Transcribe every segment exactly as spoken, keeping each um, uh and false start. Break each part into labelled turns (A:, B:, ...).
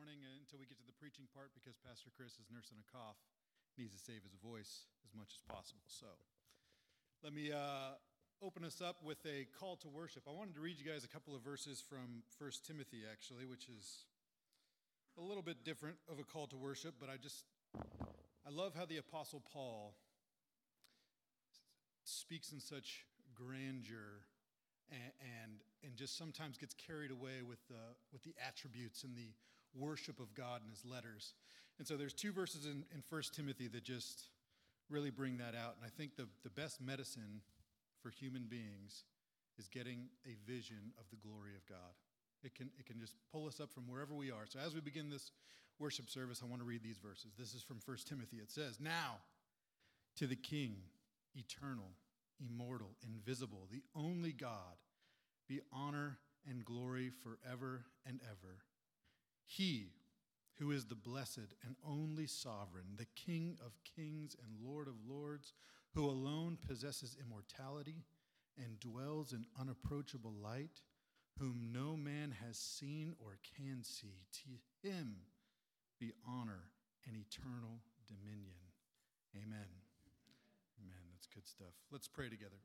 A: morning until we get to the preaching part because Pastor Chris is nursing a cough, needs to save his voice as much as possible. So let me uh, open us up with a call to worship. I wanted to read you guys a couple of verses from First Timothy, actually, which is a little bit different of a call to worship, but I just, I love how the Apostle Paul speaks in such grandeur and, and and just sometimes gets carried away with the with the attributes and the worship of God in his letters. And so there's two verses in, in First Timothy that just really bring that out. And I think the, the best medicine for human beings is getting a vision of the glory of God. It can it can just pull us up from wherever we are. So as we begin this worship service, I want to read these verses. This is from First Timothy. It says, "Now to the King, eternal, immortal, invisible, the only God, be honor and glory forever and ever. He who is the blessed and only sovereign, the King of kings and Lord of lords, who alone possesses immortality and dwells in unapproachable light, whom no man has seen or can see. To him be honor and eternal dominion." Amen. Amen. That's good stuff. Let's pray together.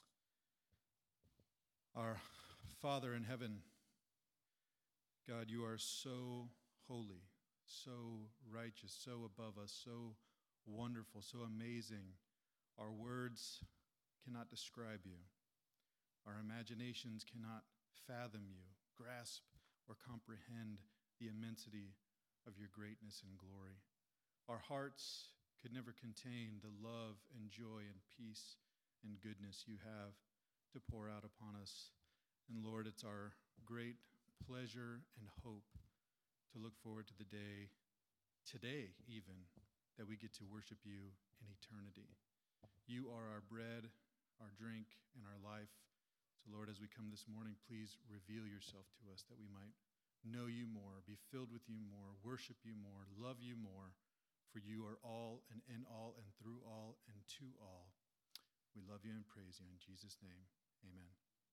A: Our Father in heaven, God, you are so holy, so righteous, so above us, so wonderful, so amazing. Our words cannot describe you. Our imaginations cannot fathom you, grasp, or comprehend the immensity of your greatness and glory. Our hearts could never contain the love and joy and peace and goodness you have to pour out upon us. And Lord, it's our great pleasure and hope to look forward to the day, today even, that we get to worship you in eternity. You are our bread, our drink, and our life. So Lord, as we come this morning, please reveal yourself to us that we might know you more, be filled with you more, worship you more, love you more. For you are all and in all and through all and to all. We love you and praise you in Jesus' name. Amen.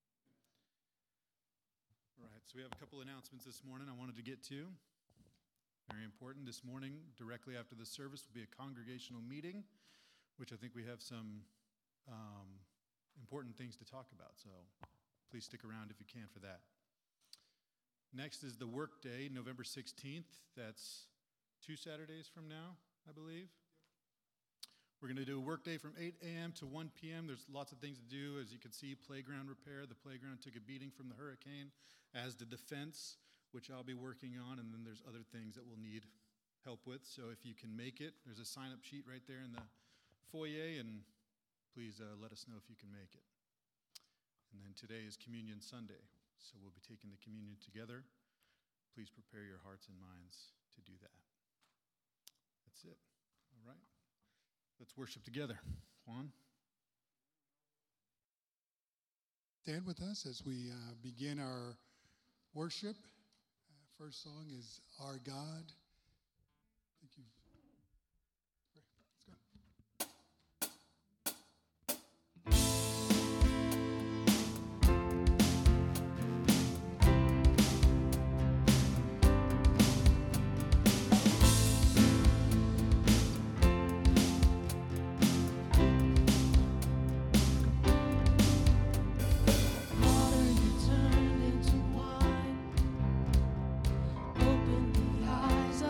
A: All right, so we have a couple announcements this morning I wanted to get to. Very important. This morning, directly after the service, will be a congregational meeting, which I think we have some um, important things to talk about. So please stick around if you can for that. Next is the work day, November sixteenth. That's two Saturdays from now, I believe. We're going to do a work day from eight a.m. to one p.m. There's lots of things to do. As you can see, playground repair. The playground took a beating from the hurricane, as did the fence, which I'll be working on. And then there's other things that we'll need help with. So if you can make it, there's a sign-up sheet right there in the foyer. And please uh, let us know if you can make it. And then today is Communion Sunday. So we'll be taking the communion together. Please prepare your hearts and minds to do that. That's it. All right. Let's worship together. Juan?
B: Stand with us as we uh, begin our worship. Uh, first song is Our God. Thank you. Great. Let's go.
C: Eyes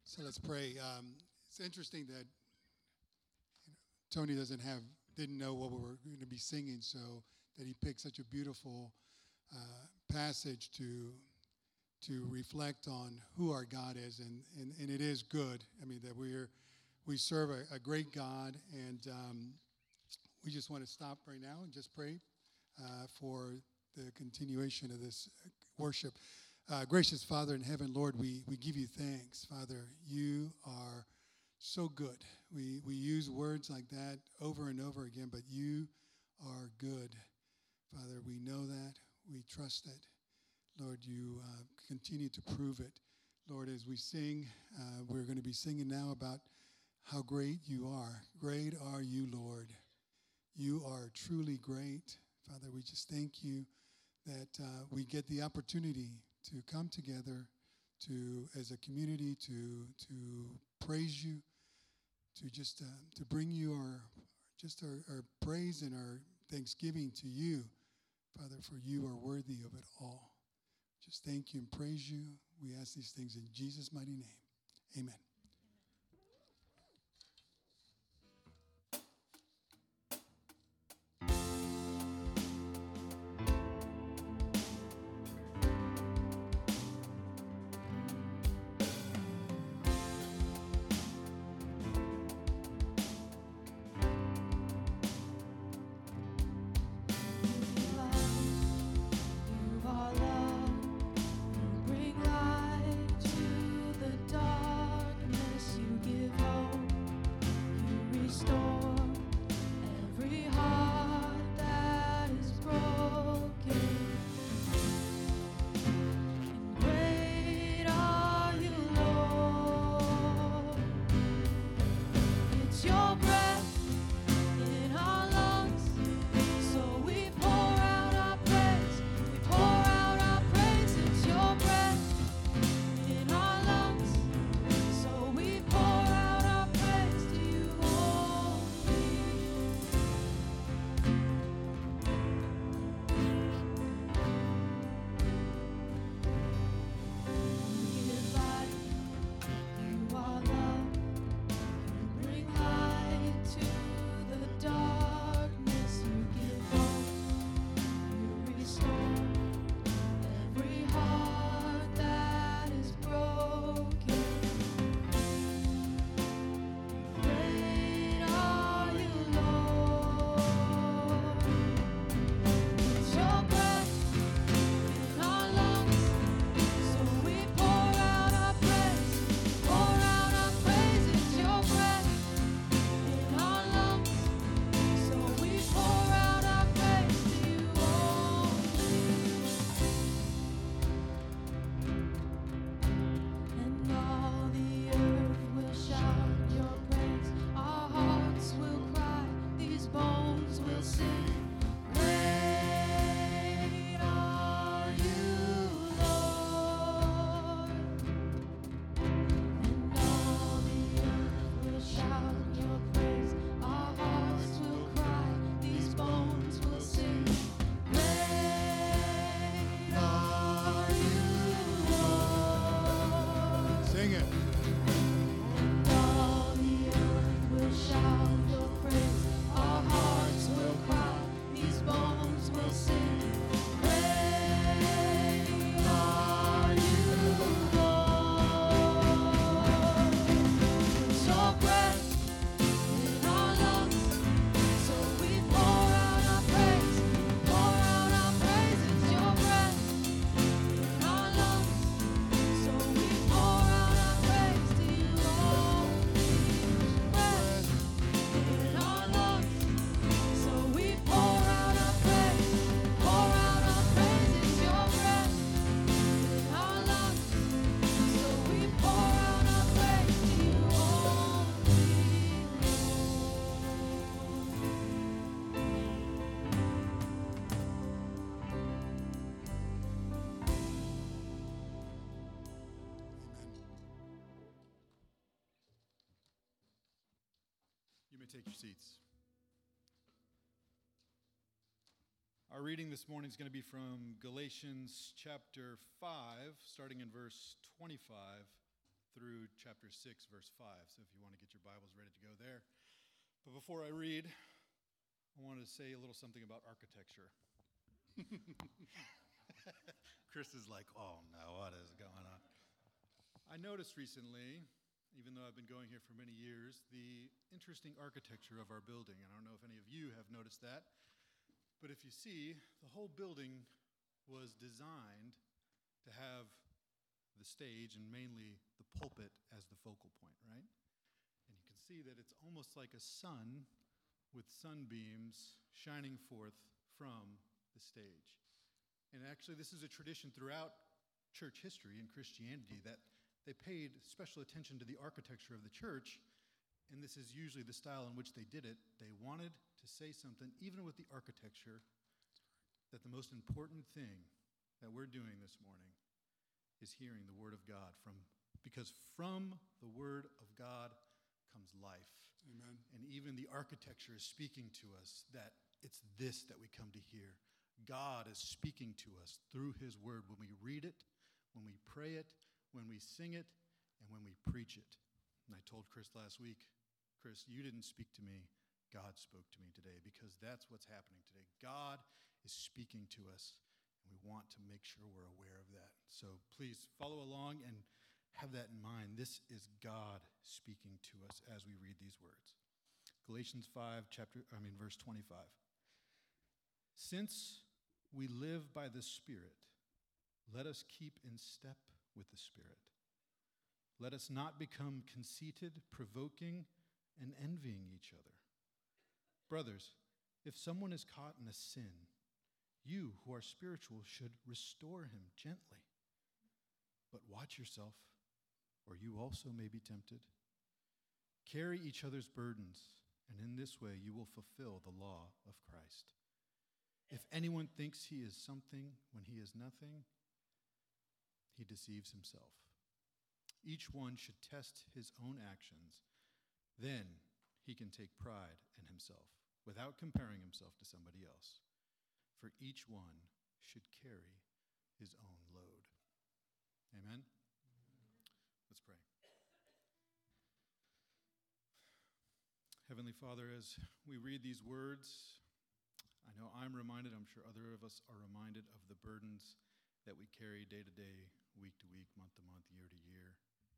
B: So let's pray. Um, it's interesting that you know, Tony doesn't have, didn't know what we were going to be singing, so that he picked such a beautiful uh, passage to to reflect on who our God is, and, and, and it is good. I mean, that we're we serve a, a great God, and um, we just want to stop right now and just pray uh, for the continuation of this worship. Uh, gracious Father in heaven, Lord, we, we give you thanks. Father, you are so good. We, we use words like that over and over again, but you are good. Father, we know that. We trust it. Lord, you uh, continue to prove it. Lord, as we sing, uh, we're going to be singing now about how great you are. Great are you, Lord. You are truly great. Father, we just thank you that uh, we get the opportunity to come together to, as a community, to to praise you, to just uh, to bring you our just our, our praise and our thanksgiving to you, Father, for you are worthy of it all. Just thank you and praise you. We ask these things in Jesus' mighty name. Amen.
A: Take your seats. Our reading this morning is going to be from Galatians chapter five, starting in verse twenty-five, through chapter six, verse five. So if you want to get your Bibles ready to go there. But before I read, I wanted to say a little something about architecture. Chris is like, oh no, what is going on? I noticed recently, even though I've been going here for many years, the interesting architecture of our building. And I don't know if any of you have noticed that, but if you see, the whole building was designed to have the stage and mainly the pulpit as the focal point, right? And you can see that it's almost like a sun with sunbeams shining forth from the stage. And actually, this is a tradition throughout church history and Christianity that they paid special attention to the architecture of the church, and this is usually the style in which they did it. They wanted to say something, even with the architecture, that the most important thing that we're doing this morning is hearing the Word of God, from because from the Word of God comes life.
B: Amen.
A: And even the architecture is speaking to us that it's this that we come to hear. God is speaking to us through his word when we read it, when we pray it, when we sing it, and when we preach it. And I told Chris last week, Chris, you didn't speak to me. God spoke to me today, because that's what's happening today. God is speaking to us, and we want to make sure we're aware of that. So please follow along and have that in mind. This is God speaking to us as we read these words. Galatians five, chapter, I mean, verse twenty-five. Since we live by the Spirit, let us keep in step with the Spirit. Let us not become conceited, provoking, and envying each other. Brothers, if someone is caught in a sin, you who are spiritual should restore him gently. But watch yourself, or you also may be tempted. Carry each other's burdens, and in this way you will fulfill the law of Christ. If anyone thinks he is something when he is nothing, he deceives himself. Each one should test his own actions. Then he can take pride in himself without comparing himself to somebody else. For each one should carry his own load. Amen? Let's pray. Heavenly Father, as we read these words, I know I'm reminded, I'm sure other of us are reminded of the burdens that we carry day to day, week to week, month to month, year to year.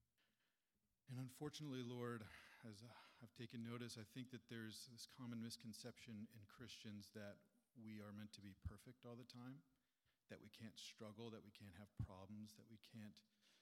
A: And unfortunately, Lord, as I've taken notice, I think that there's this common misconception in Christians that we are meant to be perfect all the time, that we can't struggle, that we can't have problems, that we can't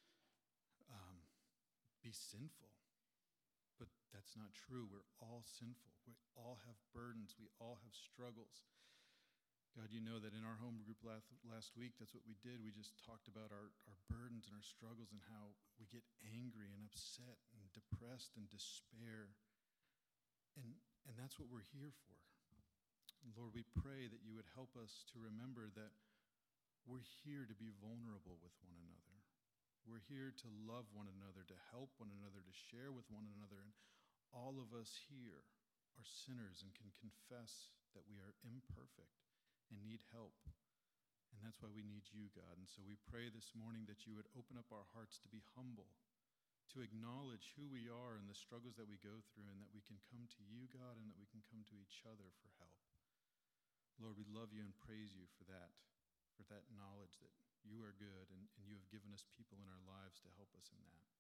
A: um, be sinful. But that's not true. We're all sinful. We all have burdens. We all have struggles. God, you know that in our home group last, last week, that's what we did. We just talked about our, our burdens and our struggles and how we get angry and upset and depressed and despair. And, and that's what we're here for. And Lord, we pray that you would help us to remember that we're here to be vulnerable with one another. We're here to love one another, to help one another, to share with one another. And all of us here are sinners and can confess that we are imperfect and need help. And that's why we need you, God. And so we pray this morning that you would open up our hearts to be humble, to acknowledge who we are and the struggles that we go through, and that we can come to you, God, and that we can come to each other for help. Lord, we love you and praise you for that, for that knowledge that you are good, and, and you have given us people in our lives to help us in that.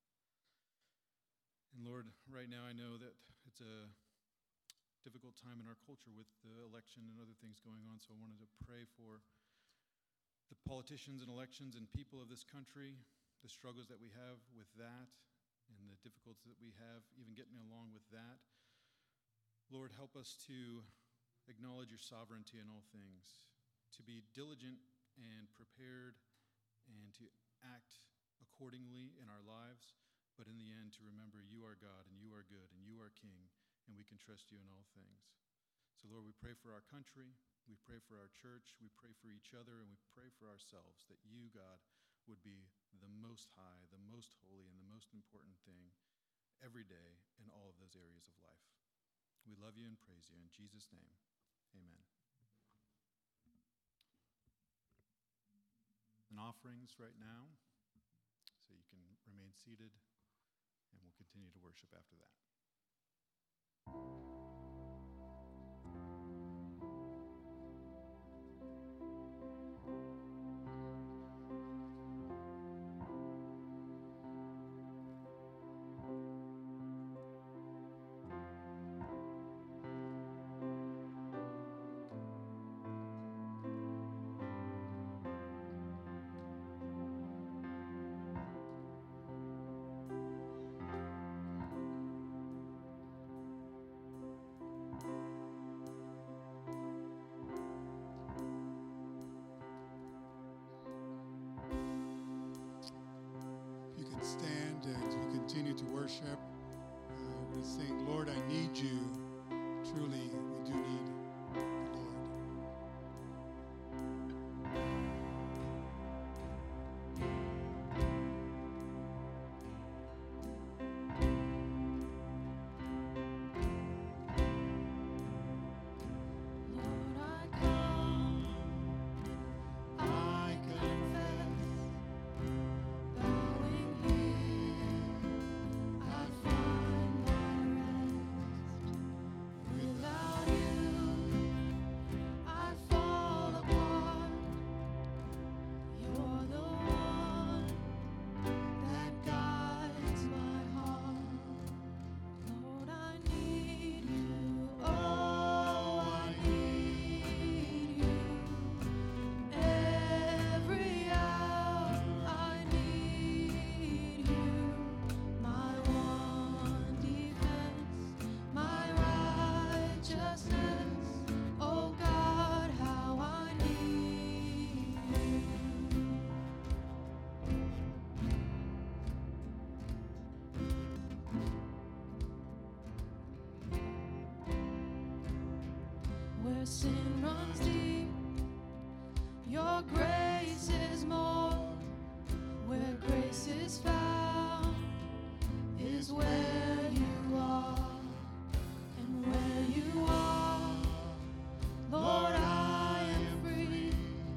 A: And Lord, right now I know that it's a difficult time in our culture with the election and other things going on, so I wanted to pray for the politicians and elections and people of this country, the struggles that we have with that, and the difficulties that we have even getting along with that. Lord, help us to acknowledge your sovereignty in all things, to be diligent and prepared, and to act accordingly in our lives, but in the end to remember you are God and you are good and you are King, and we can trust you in all things. So Lord, we pray for our country, we pray for our church, we pray for each other, and we pray for ourselves that you, God, would be the most high, the most holy, and the most important thing every day in all of those areas of life. We love you and praise you. In Jesus' name, amen. And offerings right now, so you can remain seated. and we'll continue to worship after that.
B: Stand as we continue to worship. Uh, we sing, Lord, I need you. Truly, we do need the Lord.
C: Where sin runs deep, your grace is more. Where grace is found is where you are. And where you are, Lord, I am free.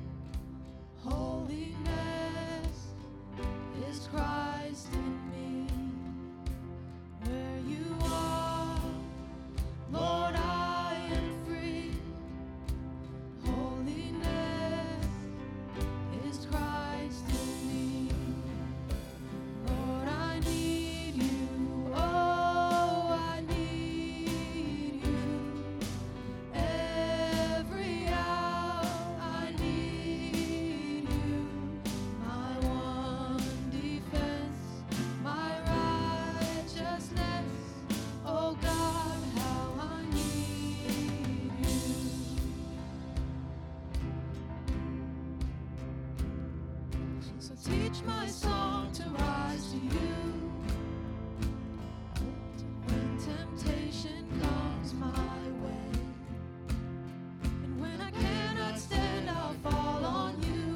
C: Holiness is Christ in me. Where you are, Lord, I am free. Holiness is Christ in me. Lord, I need you. Oh, I need you. Every hour I need you. My one defense, my righteousness. Oh God, how I need you. So teach my song to rise to you. When temptation comes my way, and when I cannot stand, I'll fall on you.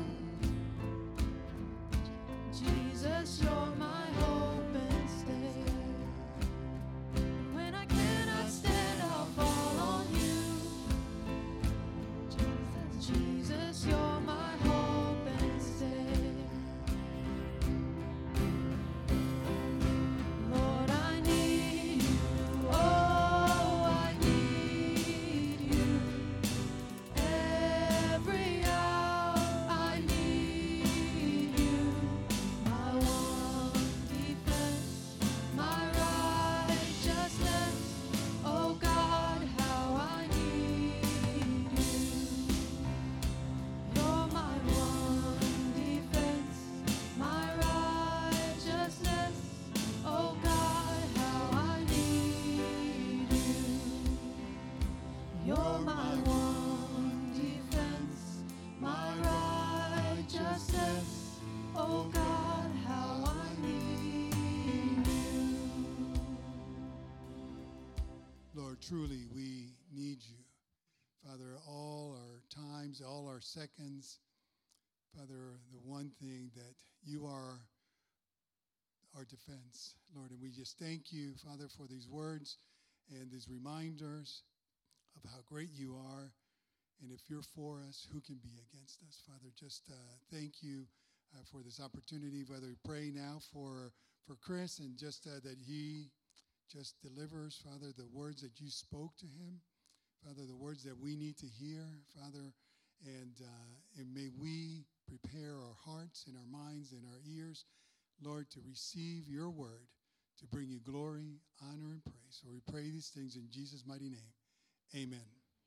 C: Jesus, you're my hope and stay. When I cannot stand, I'll fall on you. Jesus, Jesus, you're my hope and stay. Lord, I need you. Oh, I need you. Every hour I need you. My one defense, my righteousness. Oh God, how I need you. You're my one defense, my righteousness. Oh God, how I need you. You're my one defense, my righteousness. Oh God, how I need you.
B: Lord, truly, we need you. Father, all our times, all our seconds, Father, the one thing that you are our defense, Lord, and we just thank you, Father, for these words and these reminders of how great you are. And if you're for us, who can be against us? Father, just uh, thank you uh, for this opportunity. Father, we pray now for for Chris and just uh, that he just delivers, Father, the words that you spoke to him, Father, the words that we need to hear, Father, and, uh, and may we prepare our hearts and our minds and our ears, Lord, to receive your word, to bring you glory, honor, and praise. So we pray these things in Jesus' mighty name. Amen.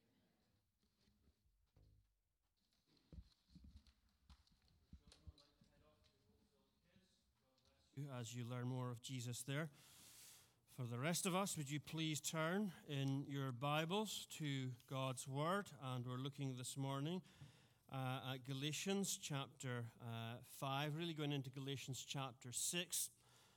D: As you learn more of Jesus there. For the rest of us, would you please turn in your Bibles to God's Word? And we're looking this morning uh, at Galatians chapter uh, five, really going into Galatians chapter six.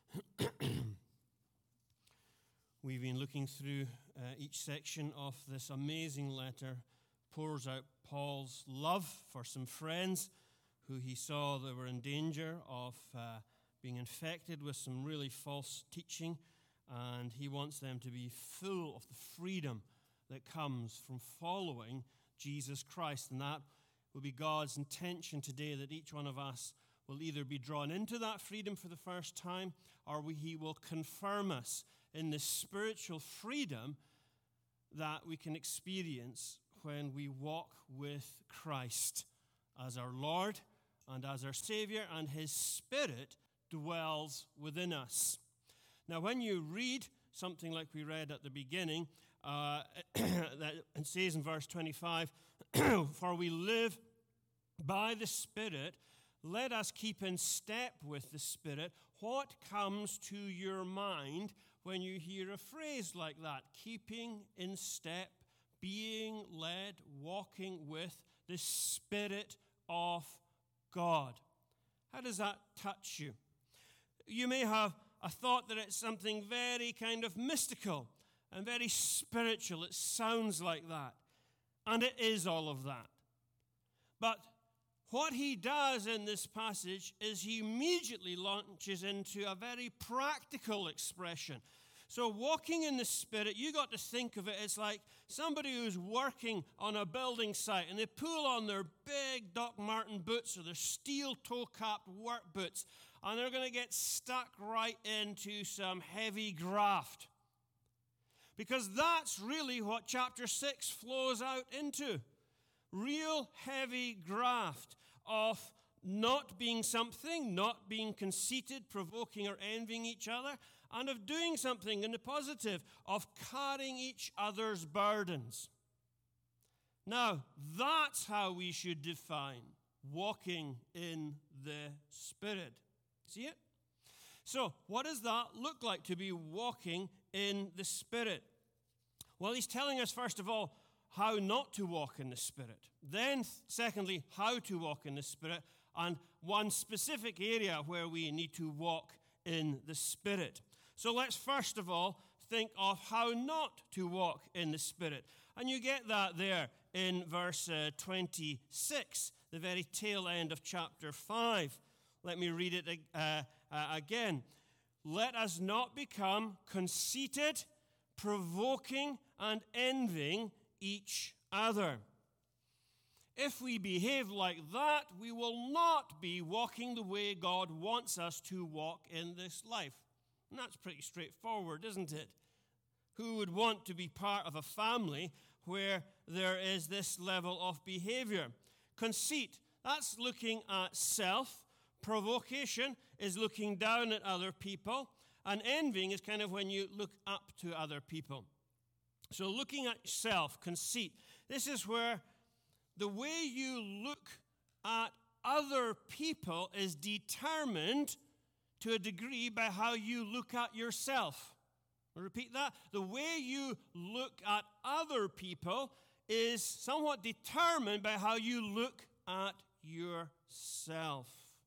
D: We've been looking through uh, each section of this amazing letter, pours out Paul's love for some friends who he saw they were in danger of uh, being infected with some really false teaching, and he wants them to be full of the freedom that comes from following Jesus Christ. And that will be God's intention today, that each one of us will either be drawn into that freedom for the first time, or we, he will confirm us in the spiritual freedom that we can experience when we walk with Christ as our Lord and as our Savior, and his Spirit dwells within us. Now, when you read something like we read at the beginning, uh, that it says in verse twenty-five, for we live by the Spirit, let us keep in step with the Spirit. What comes to your mind when you hear a phrase like that? Keeping in step, being led, walking with the Spirit of God. How does that touch you? You may have a thought that it's something very kind of mystical and very spiritual. It sounds like that. And it is all of that. But what he does in this passage is he immediately launches into a very practical expression. So walking in the Spirit, you got to think of it as like somebody who's working on a building site and they pull on their big Doc Marten boots or their steel toe-capped work boots, and they're going to get stuck right into some heavy graft. Because that's really what chapter six flows out into. Real heavy graft of not being something, not being conceited, provoking or envying each other, and of doing something in the positive, of carrying each other's burdens. Now, that's how we should define walking in the Spirit. See it? So, what does that look like to be walking in the Spirit? Well, he's telling us, first of all, how not to walk in the Spirit. Then, secondly, how to walk in the Spirit, and one specific area where we need to walk in the Spirit. So let's first of all think of how not to walk in the Spirit. And you get that there in verse uh, twenty-six, the very tail end of chapter five. Let me read it uh, uh, again. Let us not become conceited, provoking, and envying each other. If we behave like that, we will not be walking the way God wants us to walk in this life. And that's pretty straightforward, isn't it? Who would want to be part of a family where there is this level of behavior? Conceit, that's looking at self. Provocation is looking down at other people. And envying is kind of when you look up to other people. So looking at self, conceit, this is where the way you look at other people is determined to a degree by how you look at yourself. I'll repeat that. The way you look at other people is somewhat determined by how you look at yourself.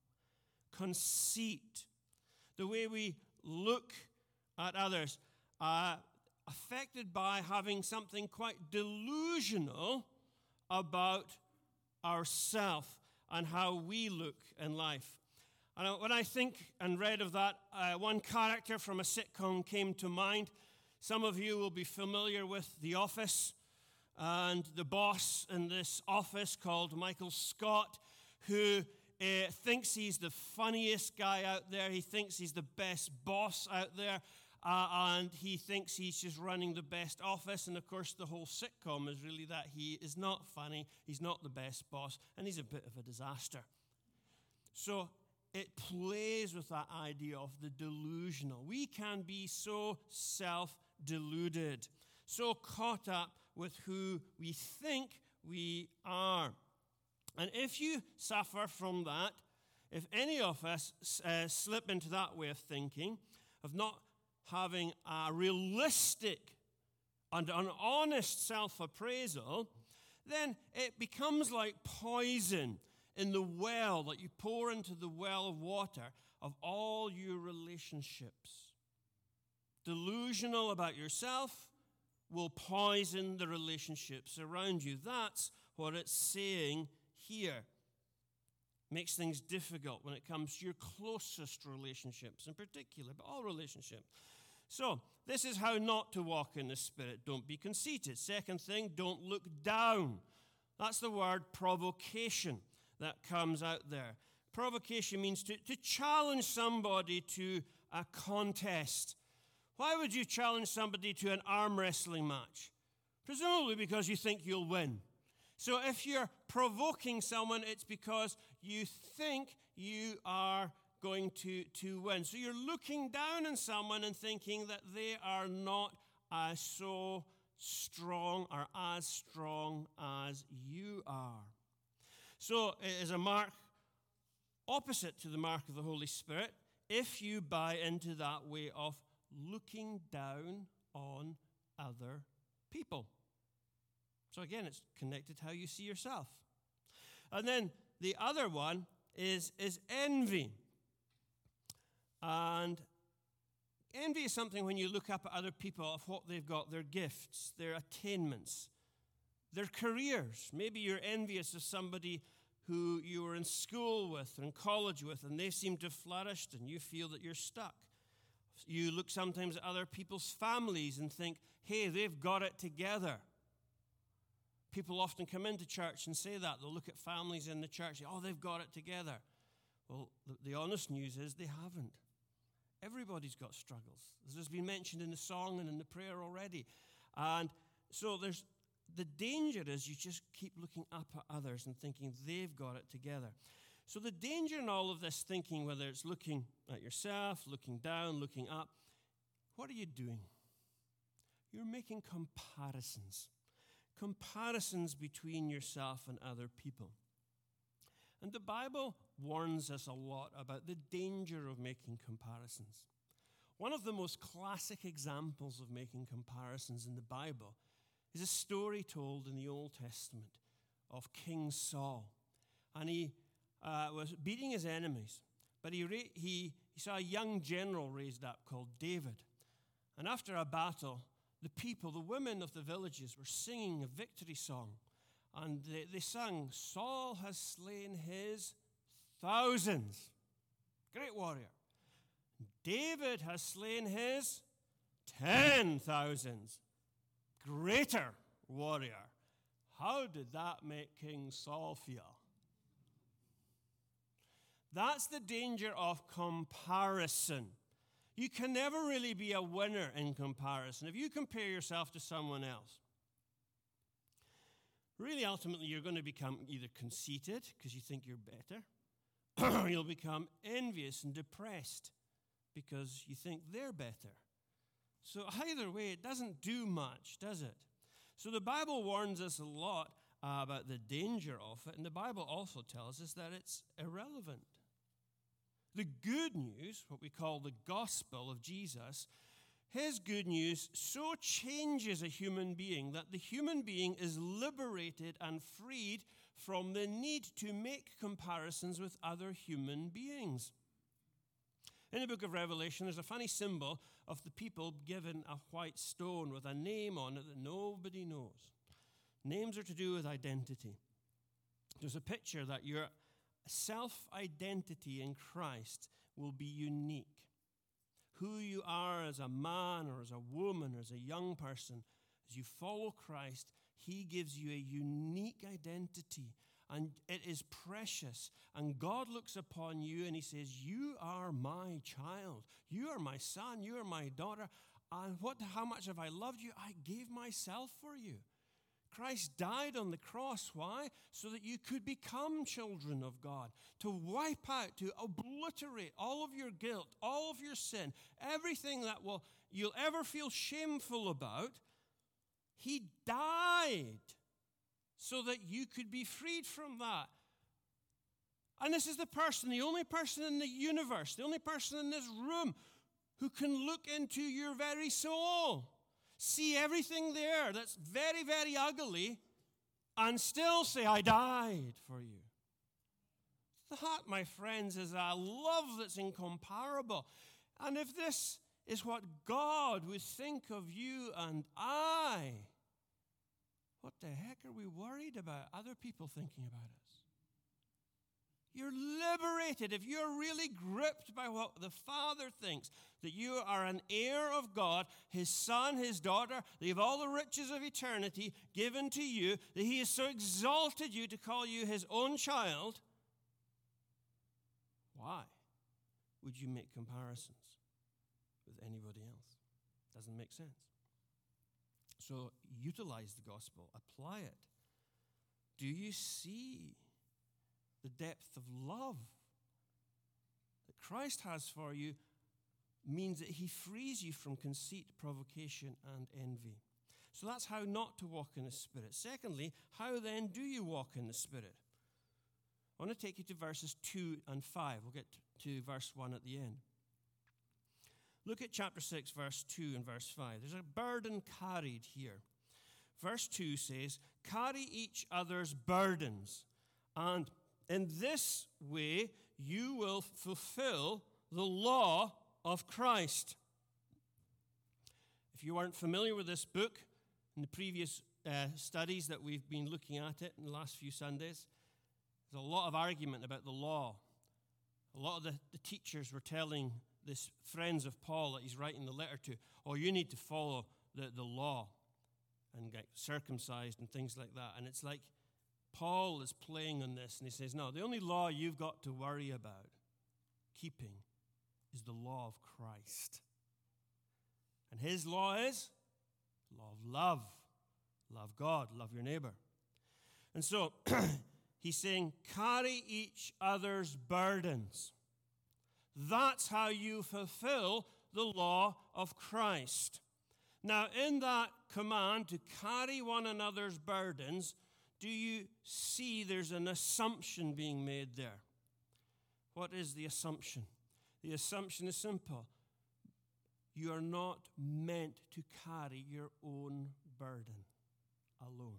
D: Conceit, the way we look at others, uh, affected by having something quite delusional about ourselves and how we look in life. And when I think and read of that, uh, one character from a sitcom came to mind. Some of you will be familiar with The Office, and the boss in this office called Michael Scott, who uh, thinks he's the funniest guy out there. He thinks he's the best boss out there. Uh, and he thinks he's just running the best office. And, of course, the whole sitcom is really that he is not funny, he's not the best boss, and he's a bit of a disaster. So it plays with that idea of the delusional. We can be so self-deluded, so caught up with who we think we are. And if you suffer from that, if any of us uh, slip into that way of thinking, of not having a realistic and an honest self-appraisal, then it becomes like poison in the well that you pour into the well of water of all your relationships. Delusional about yourself will poison the relationships around you. That's what it's saying here. Makes things difficult when it comes to your closest relationships in particular, but all relationships. So, this is how not to walk in the Spirit. Don't be conceited. Second thing, don't look down. That's the word provocation that comes out there. Provocation means to, to challenge somebody to a contest. Why would you challenge somebody to an arm wrestling match? Presumably because you think you'll win. So if you're provoking someone, it's because you think you are going to, to win. So you're looking down on someone and thinking that they are not as so strong or as strong as you are. So it is a mark opposite to the mark of the Holy Spirit if you buy into that way of looking down on other people. So again, it's connected to how you see yourself. And then the other one is, is envy. And envy is something when you look up at other people of what they've got, their gifts, their attainments, their careers. Maybe you're envious of somebody who you were in school with or in college with, and they seem to have flourished, and you feel that you're stuck. You look sometimes at other people's families and think, hey, they've got it together. People often come into church and say that. They'll look at families in the church and say, oh, they've got it together. Well, the, the honest news is they haven't. Everybody's got struggles. This has been mentioned in the song and in the prayer already. And so there's the danger is you just keep looking up at others and thinking they've got it together. So the danger in all of this thinking, whether it's looking at yourself, looking down, looking up, what are you doing? You're making comparisons. Comparisons between yourself and other people. And the Bible warns us a lot about the danger of making comparisons. One of the most classic examples of making comparisons in the Bible is a story told in the Old Testament of King Saul. And he uh, was beating his enemies, but he, ra- he, he saw a young general raised up called David. And after a battle, the people, the women of the villages, were singing a victory song. And they, they sang, Saul has slain his thousands. Great warrior. David has slain his ten thousands. Greater warrior. How did that make King Saul feel? That's the danger of comparison. You can never really be a winner in comparison. If you compare yourself to someone else, really ultimately you're going to become either conceited because you think you're better, or you'll become envious and depressed because you think they're better. So either way, it doesn't do much, does it? So the Bible warns us a lot uh, about the danger of it, and the Bible also tells us that it's irrelevant. The good news, what we call the gospel of Jesus, his good news so changes a human being that the human being is liberated and freed from the need to make comparisons with other human beings. In the book of Revelation, there's a funny symbol of the people given a white stone with a name on it that nobody knows. Names are to do with identity. There's a picture that your self-identity in Christ will be unique. Who you are as a man or as a woman or as a young person, as you follow Christ, he gives you a unique identity, and it is precious. And God looks upon you and he says, you are my child. You are my son. You are my daughter. And what, how much have I loved you? I gave myself for you. Christ died on the cross. Why? So that you could become children of God, to wipe out, to obliterate all of your guilt, all of your sin, everything that will you'll ever feel shameful about. He died so that you could be freed from that. And this is the person, the only person in the universe, the only person in this room who can look into your very soul, see everything there that's very, very ugly, and still say, I died for you. That, my friends, is a love that's incomparable. And if this is what God would think of you and I, what the heck are we worried about other people thinking about us? You're liberated if you're really gripped by what the Father thinks, that you are an heir of God, his son, his daughter, that you have all the riches of eternity given to you, that he has so exalted you to call you his own child. Why would you make comparisons with anybody else? Doesn't make sense. So utilize the gospel, apply it. Do you see the depth of love that Christ has for you? Means that he frees you from conceit, provocation, and envy. So that's how not to walk in the Spirit. Secondly, how then do you walk in the Spirit? I want to take you to verses two and five. We'll get to verse one at the end. Look at chapter six, verse two and verse five. There's a burden carried here. Verse two says, carry each other's burdens, and in this way you will fulfill the law of Christ. If you aren't familiar with this book, in the previous uh, studies that we've been looking at it in the last few Sundays, there's a lot of argument about the law. A lot of the, the teachers were telling this friends of Paul that he's writing the letter to, oh, you need to follow the, the law and get circumcised and things like that. And it's like Paul is playing on this, and he says, no, the only law you've got to worry about keeping is the law of Christ. And his law is law of love. Love God, love your neighbor. And so he's saying, carry each other's burdens. That's how you fulfill the law of Christ. Now, in that command to carry one another's burdens, do you see there's an assumption being made there? What is the assumption? The assumption is simple. You are not meant to carry your own burden alone.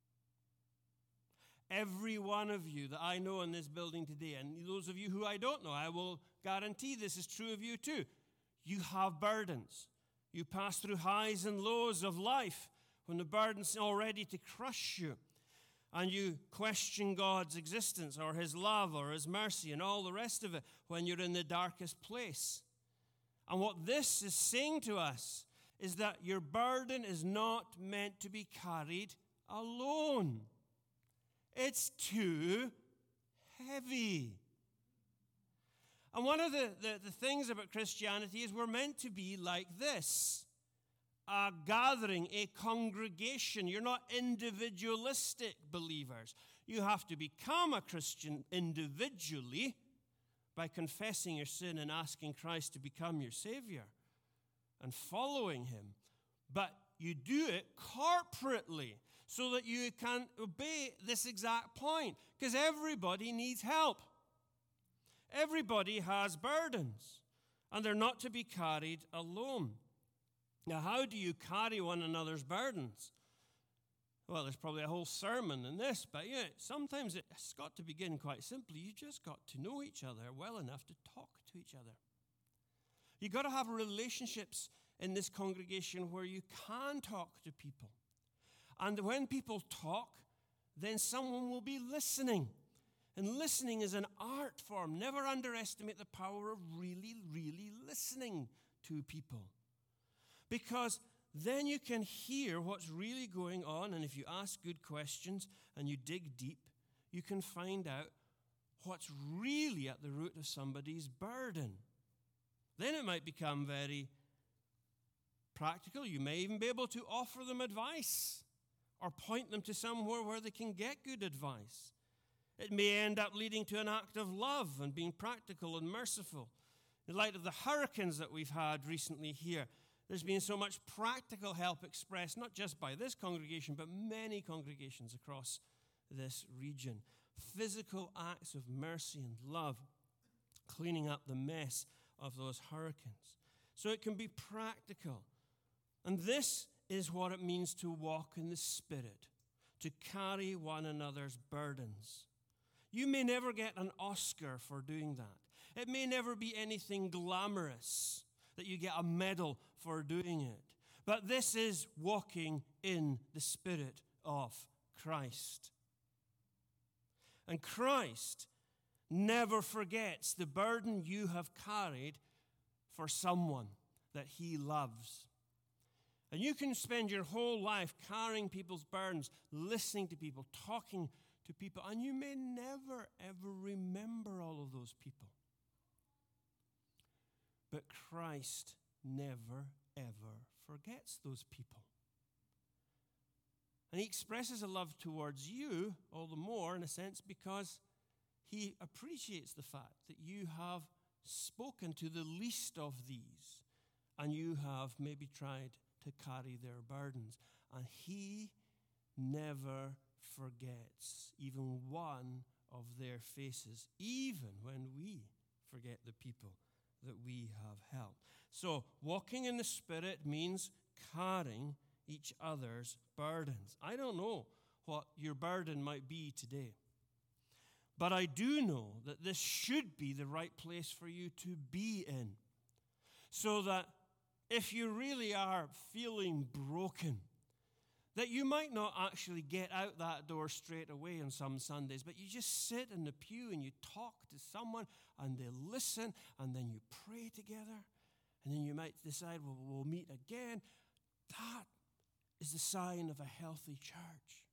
D: Every one of you that I know in this building today, and those of you who I don't know, I will guarantee this is true of you too. You have burdens. You pass through highs and lows of life when the burden's all ready to crush you. And you question God's existence or his love or his mercy and all the rest of it when you're in the darkest place. And what this is saying to us is that your burden is not meant to be carried alone. It's too heavy. And one of the, the, the things about Christianity is we're meant to be like this. A gathering, a congregation. You're not individualistic believers. You have to become a Christian individually by confessing your sin and asking Christ to become your Savior and following him. But you do it corporately so that you can obey this exact point, because everybody needs help. Everybody has burdens, and they're not to be carried alone. Now, how do you carry one another's burdens? Well, there's probably a whole sermon in this, but yeah, sometimes it's got to begin quite simply. You just got to know each other well enough to talk to each other. You've got to have relationships in this congregation where you can talk to people. And when people talk, then someone will be listening. And listening is an art form. Never underestimate the power of really, really listening to people. Because then you can hear what's really going on, and if you ask good questions and you dig deep, you can find out what's really at the root of somebody's burden. Then it might become very practical. You may even be able to offer them advice or point them to somewhere where they can get good advice. It may end up leading to an act of love and being practical and merciful. In light of the hurricanes that we've had recently here, there's been so much practical help expressed, not just by this congregation, but many congregations across this region. Physical acts of mercy and love, cleaning up the mess of those hurricanes. So it can be practical. And this is what it means to walk in the Spirit, to carry one another's burdens. You may never get an Oscar for doing that. It may never be anything glamorous, that you get a medal for doing it. But this is walking in the Spirit of Christ. And Christ never forgets the burden you have carried for someone that he loves. And you can spend your whole life carrying people's burdens, listening to people, talking to people, and you may never, ever remember all of those people. But Christ never, ever forgets those people. And he expresses a love towards you all the more, in a sense, because he appreciates the fact that you have spoken to the least of these, and you have maybe tried to carry their burdens. And he never forgets even one of their faces, even when we forget the people that we have helped. So, walking in the Spirit means carrying each other's burdens. I don't know what your burden might be today, but I do know that this should be the right place for you to be in, so that if you really are feeling broken, that you might not actually get out that door straight away on some Sundays, but you just sit in the pew and you talk to someone and they listen, and then you pray together, and then you might decide, well, we'll meet again. That is the sign of a healthy church.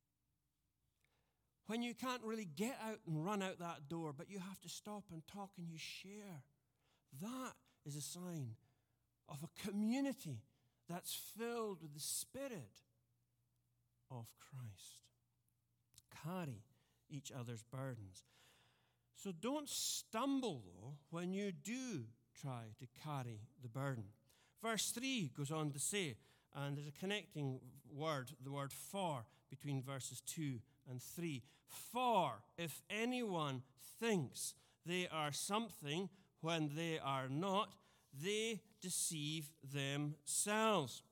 D: When you can't really get out and run out that door, but you have to stop and talk and you share, that is a sign of a community that's filled with the Spirit of Christ. Carry each other's burdens. So don't stumble, though, when you do try to carry the burden. Verse three goes on to say, and there's a connecting word, the word for, between verses two and three. For if anyone thinks they are something when they are not, they deceive themselves.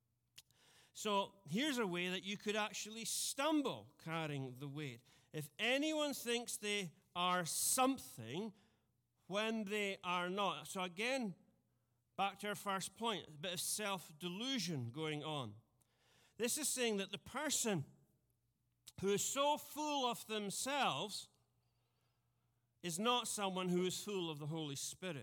D: So here's a way that you could actually stumble carrying the weight. If anyone thinks they are something when they are not. So again, back to our first point, a bit of self-delusion going on. This is saying that the person who is so full of themselves is not someone who is full of the Holy Spirit.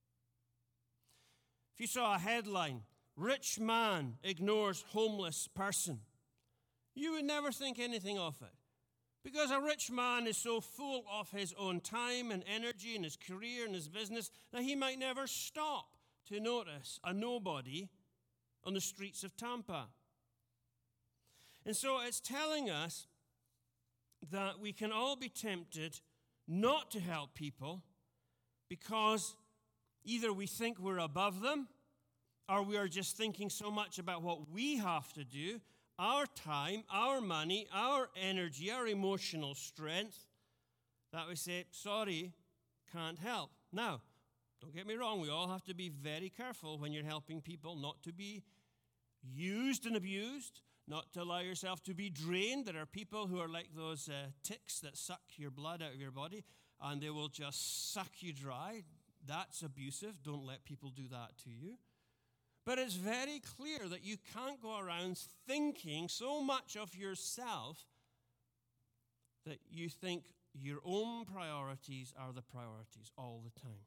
D: If you saw a headline, "Rich man ignores homeless person," you would never think anything of it. Because a rich man is so full of his own time and energy and his career and his business that he might never stop to notice a nobody on the streets of Tampa. And so it's telling us that we can all be tempted not to help people because either we think we're above them, or we are just thinking so much about what we have to do, our time, our money, our energy, our emotional strength, that we say, sorry, can't help. Now, don't get me wrong, we all have to be very careful when you're helping people not to be used and abused, not to allow yourself to be drained. There are people who are like those uh, ticks that suck your blood out of your body, and they will just suck you dry. That's abusive. Don't let people do that to you. But it's very clear that you can't go around thinking so much of yourself that you think your own priorities are the priorities all the time.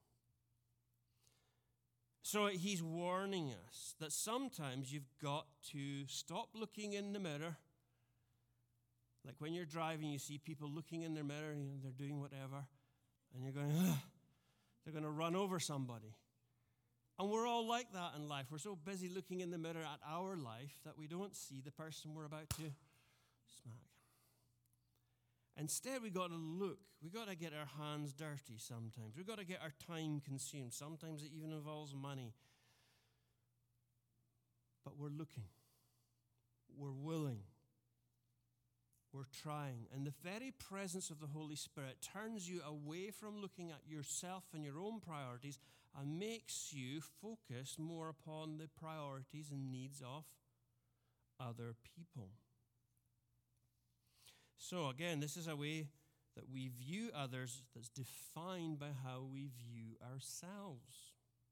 D: So he's warning us that sometimes you've got to stop looking in the mirror, Like when you're driving, you see people looking in their mirror, you know, they're doing whatever, and you're going, ugh, they're going to run over somebody. And we're all like that in life. We're so busy looking in the mirror at our life that we don't see the person we're about to smack. Instead, we got to look. We got to get our hands dirty sometimes. We got to get our time consumed. Sometimes it even involves money. But we're looking. We're willing. We're trying. And the very presence of the Holy Spirit turns you away from looking at yourself and your own priorities and makes you focus more upon the priorities and needs of other people. So again, this is a way that we view others that's defined by how we view ourselves.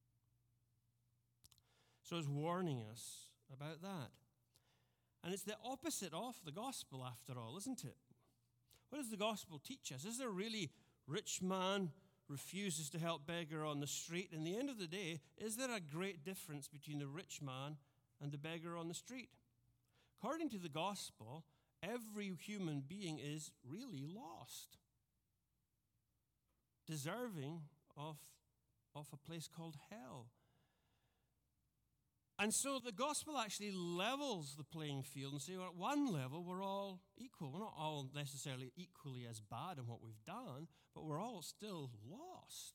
D: So it's warning us about that. And it's the opposite of the gospel, after all, isn't it? What does the gospel teach us? Is there really rich man refuses to help beggar on the street? In the end of the day, is there a great difference between the rich man and the beggar on the street? According to the gospel, every human being is really lost, deserving of, of a place called hell. And so the gospel actually levels the playing field and says, well, at one level, we're all equal. We're not all necessarily equally as bad in what we've done, but we're all still lost.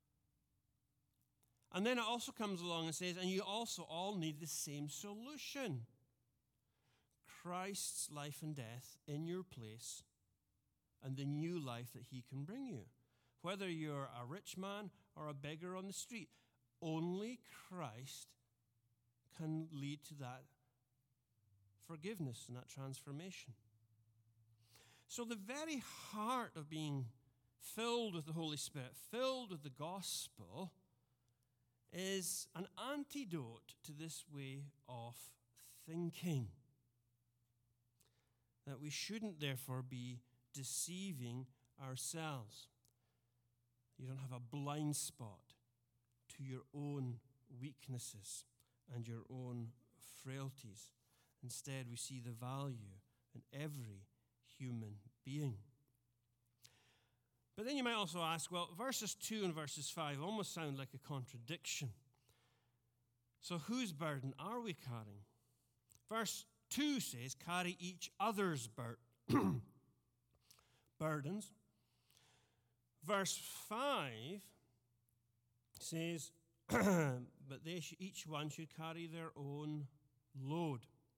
D: And then it also comes along and says, and you also all need the same solution. Christ's life and death in your place and the new life that he can bring you. Whether you're a rich man or a beggar on the street, only Christ can lead to that forgiveness and that transformation. So the very heart of being filled with the Holy Spirit, filled with the gospel, is an antidote to this way of thinking. That we shouldn't, therefore, be deceiving ourselves. You don't have a blind spot to your own weaknesses and your own frailties. Instead, we see the value in every human being. But then you might also ask, well, verses two and verses five almost sound like a contradiction. So whose burden are we carrying? Verse two says, carry each other's bur- burdens. Verse five says, but they sh- each one should carry their own load.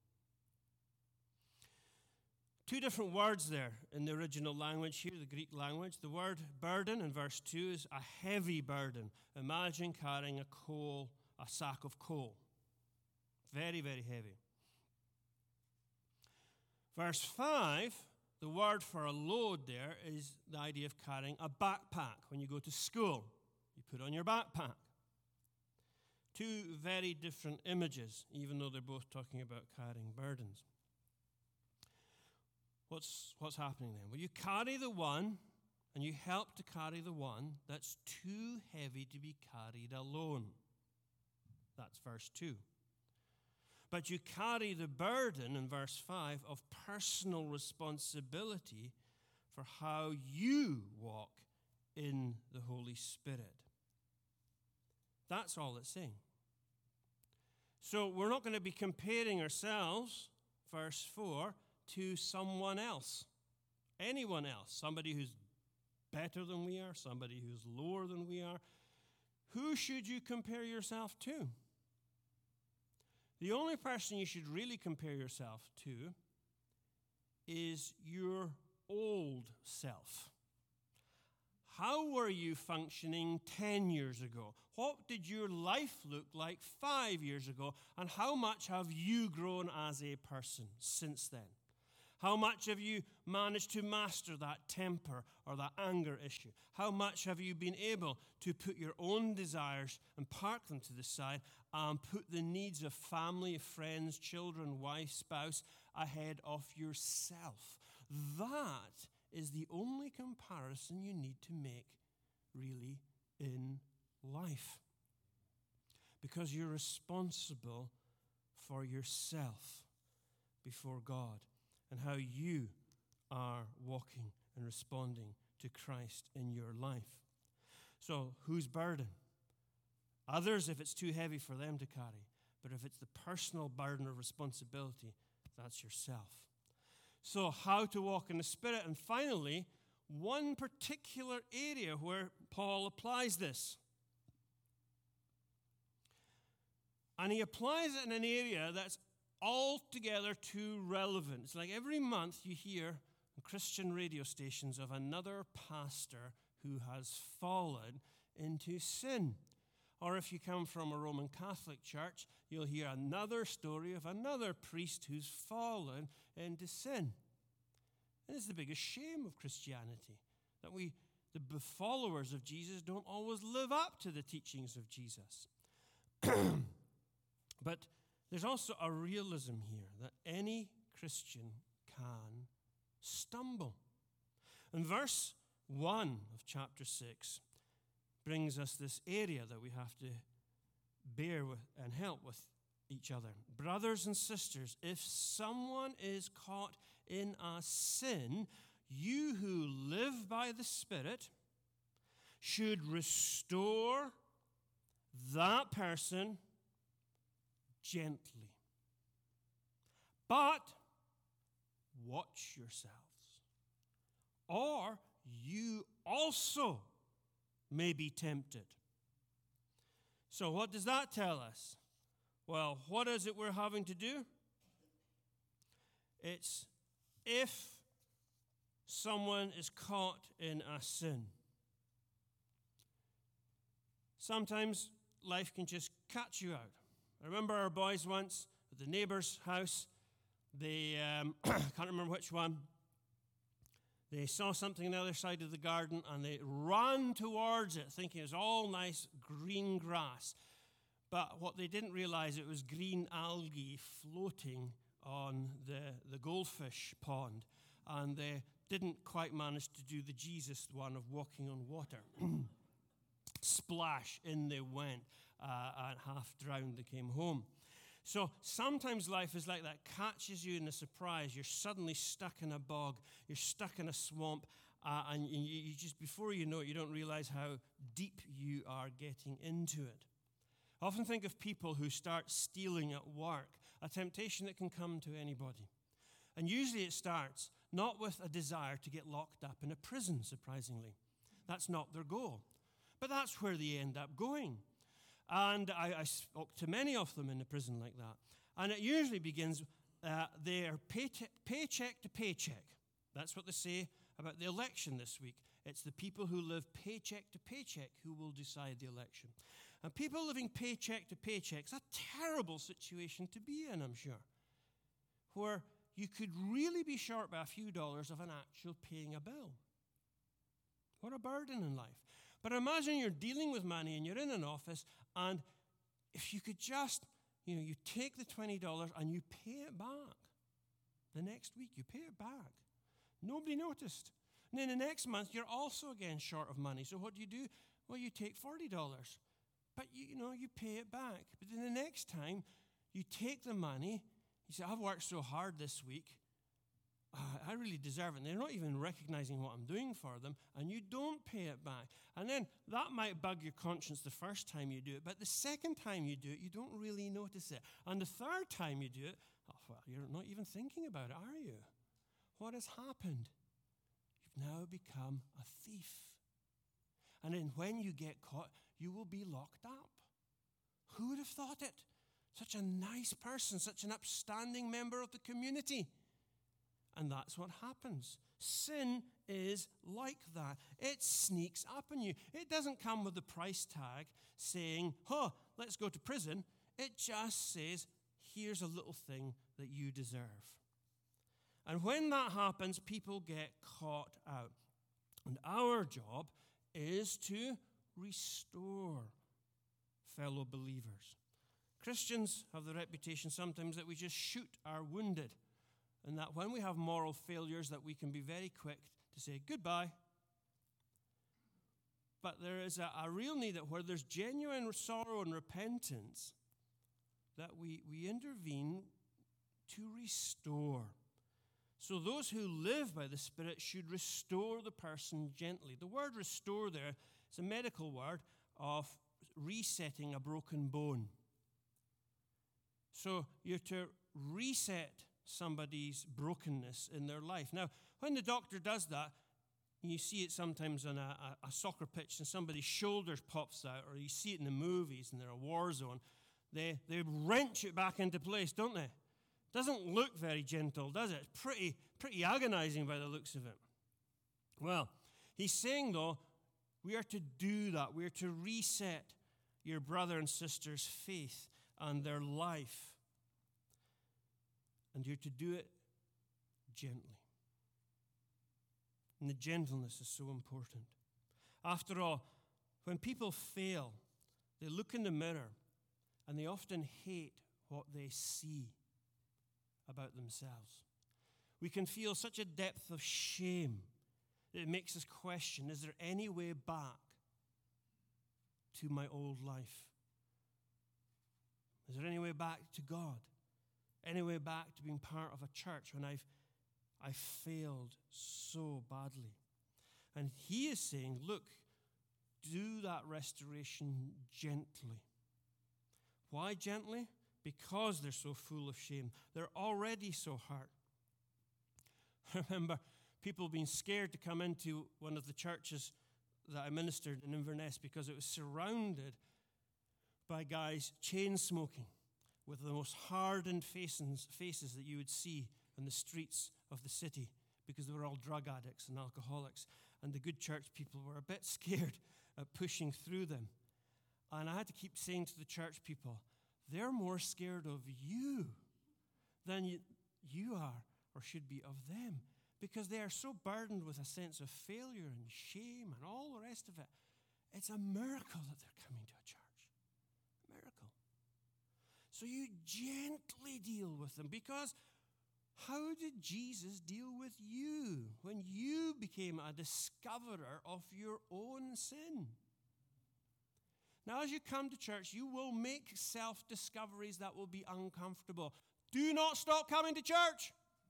D: Two different words there in the original language here, the Greek language. The word burden in verse two is a heavy burden. Imagine carrying a coal, a sack of coal. Very, very heavy. Verse five, the word for a load there is the idea of carrying a backpack. When you go to school, you put on your backpack. Two very different images, even though they're both talking about carrying burdens. What's, what's happening then? Well, you carry the one, and you help to carry the one that's too heavy to be carried alone. That's verse two. But you carry the burden, in verse five, of personal responsibility for how you walk in the Holy Spirit. That's all it's saying. So we're not going to be comparing ourselves, verse four, to someone else, anyone else, somebody who's better than we are, somebody who's lower than we are. Who should you compare yourself to? The only person you should really compare yourself to is your old self. How were you functioning ten years ago? What did your life look like five years ago? And how much have you grown as a person since then? How much have you managed to master that temper or that anger issue? How much have you been able to put your own desires and park them to the side and put the needs of family, friends, children, wife, spouse ahead of yourself? That is the only comparison you need to make, really, in life. Because you're responsible for yourself before God and how you are walking and responding to Christ in your life. So, whose burden? Others, if it's too heavy for them to carry. But if it's the personal burden of responsibility, that's yourself. So, how to walk in the Spirit. And finally, one particular area where Paul applies this. And he applies it in an area that's altogether too relevant. It's like every month you hear on Christian radio stations of another pastor who has fallen into sin. Or if you come from a Roman Catholic church, you'll hear another story of another priest who's fallen into sin. And it's the biggest shame of Christianity, that we, the followers of Jesus, don't always live up to the teachings of Jesus. But there's also a realism here that any Christian can stumble. And verse one of chapter six brings us this area that we have to bear with and help with each other. Brothers and sisters, if someone is caught in a sin, you who live by the Spirit should restore that person gently. But watch yourselves, or you also may be tempted. So what does that tell us? Well, what is it we're having to do? It's if someone is caught in a sin. Sometimes life can just catch you out. I remember our boys once at the neighbor's house. They, um, can't remember which one. They saw something on the other side of the garden and they ran towards it thinking it was all nice green grass. But what they didn't realize, it was green algae floating on the, the goldfish pond. And they didn't quite manage to do the Jesus one of walking on water. Splash, in they went, uh, and half drowned they came home. So sometimes life is like that, catches you in a surprise. You're suddenly stuck in a bog, you're stuck in a swamp, uh, and you, you just, before you know it, you don't realize how deep you are getting into it. I often think of people who start stealing at work, a temptation that can come to anybody. And usually it starts not with a desire to get locked up in a prison, surprisingly. That's not their goal. But that's where they end up going. And I, I spoke to many of them in the prison like that. And it usually begins, uh, they're paycheck, paycheck to paycheck. That's what they say about the election this week. It's the people who live paycheck to paycheck who will decide the election. And people living paycheck to paycheck is a terrible situation to be in, I'm sure, where you could really be short by a few dollars of an actual paying a bill. What a burden in life. But imagine you're dealing with money and you're in an office, and if you could just, you know, you take the twenty dollars and you pay it back. The next week, you pay it back. Nobody noticed. And then the next month, you're also again short of money. So what do you do? Well, you take forty dollars. But, you, you know, you pay it back. But then the next time, you take the money. You say, I've worked so hard this week. Uh, I really deserve it. And they're not even recognizing what I'm doing for them. And you don't pay it back. And then that might bug your conscience the first time you do it. But the second time you do it, you don't really notice it. And the third time you do it, oh, well, you're not even thinking about it, are you? What has happened? You've now become a thief. And then when you get caught, you will be locked up. Who would have thought it? Such a nice person, such an upstanding member of the community. And that's what happens. Sin is like that. It sneaks up on you. It doesn't come with the price tag saying, oh, let's go to prison. It just says, here's a little thing that you deserve. And when that happens, people get caught out. And our job is to restore fellow believers. Christians have the reputation sometimes that we just shoot our wounded, and that when we have moral failures that we can be very quick to say goodbye. But there is a, a real need that where there's genuine sorrow and repentance, that we, we intervene to restore. So those who live by the Spirit should restore the person gently. The word restore there is a medical word of resetting a broken bone. So you're to reset somebody's brokenness in their life. Now, when the doctor does that, you see it sometimes on a, a, a soccer pitch and somebody's shoulders pops out, or you see it in the movies and they're a war zone. They, they wrench it back into place, don't they? Doesn't look very gentle, does it? It's pretty, pretty agonizing by the looks of it. Well, he's saying, though, we are to do that. We are to reset your brother and sister's faith and their life. And you're to do it gently. And the gentleness is so important. After all, when people fail, they look in the mirror and they often hate what they see about themselves. We can feel such a depth of shame that it makes us question, is there any way back to my old life? Is there any way back to God? Any way back to being part of a church when I've I failed so badly? And he is saying, look, do that restoration gently. Why gently? Because they're so full of shame. They're already so hurt. I remember people being scared to come into one of the churches that I ministered in Inverness because it was surrounded by guys chain smoking with the most hardened faces, faces that you would see on the streets of the city, because they were all drug addicts and alcoholics. And the good church people were a bit scared at pushing through them. And I had to keep saying to the church people, they're more scared of you than you, you are or should be of them, because they are so burdened with a sense of failure and shame and all the rest of it. It's a miracle that they're coming to a church. A miracle. So you gently deal with them, because how did Jesus deal with you when you became a discoverer of your own sin? Now, as you come to church, you will make self-discoveries that will be uncomfortable. Do not stop coming to church.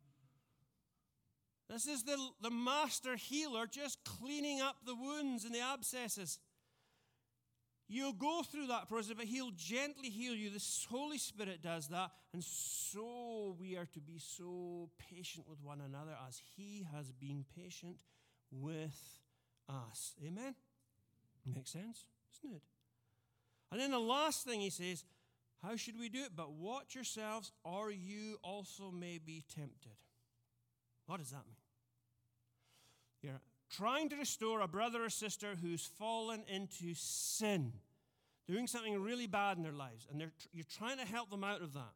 D: This is the, the master healer just cleaning up the wounds and the abscesses. You'll go through that process, but he'll gently heal you. The Holy Spirit does that. And so we are to be so patient with one another as he has been patient with us. Amen? Makes sense, doesn't it? And then the last thing he says, how should we do it? But watch yourselves, or you also may be tempted. What does that mean? You're trying to restore a brother or sister who's fallen into sin, doing something really bad in their lives, and they're, you're trying to help them out of that.